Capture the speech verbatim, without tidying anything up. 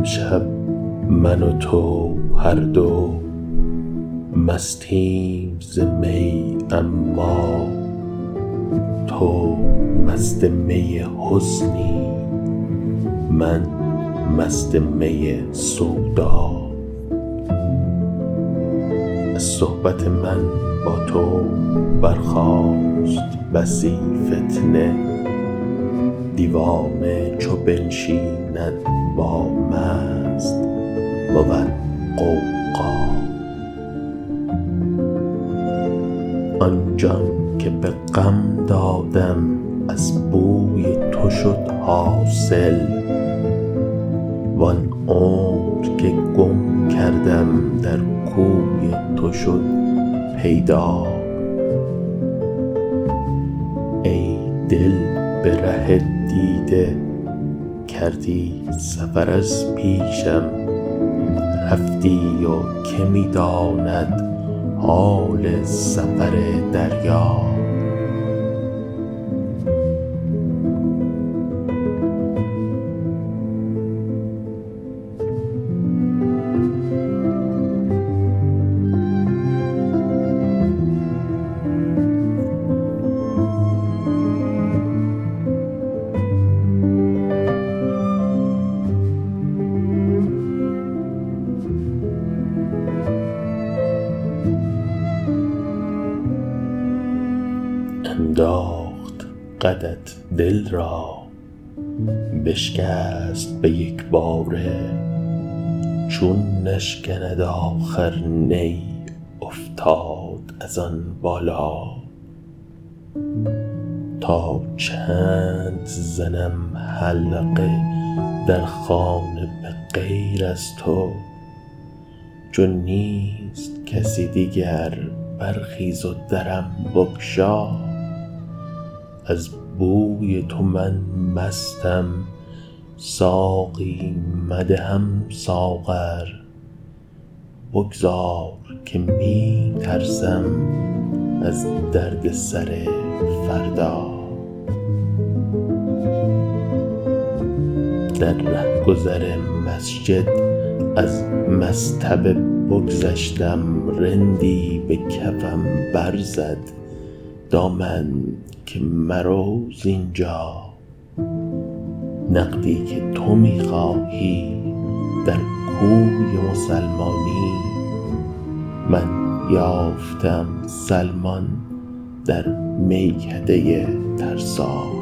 امشب من و تو هر دو مستیم ز می، اما تو مست می حسنی، من مست می سودا. از صحبت من با تو برخاست بسی فتنه، دیوانه چو بنشیند با مست بود غوغا. آن جان که به غم دادم از بوی تو شد حاصل، وان عمر که گم کردم در کوی تو شد پیدا. ای دل به ره دیده کردی سفر از پیشم، رفتی و که می داند حال سفر دریا. انداخت قدت دل را، بشکست به یک باره، چون نشکند آخر نی افتاد از آن بالا. تا چند زنم حلقه در خانه به غیر از تو، چون نیست کسی دیگر برخیز و درم بگشا. از بوی تو من مستم، ساقی مدهم ساغر، بگذار که می ترسم از درد سر فردا. در رهگذر مسجد از مصطبه بگذشتم، رندی به کفم برزد، دامن که مرو زینجا. نقدی که تو می خواهی در کوی مسلمانی، من یافتم سلمان در میکده ترسا.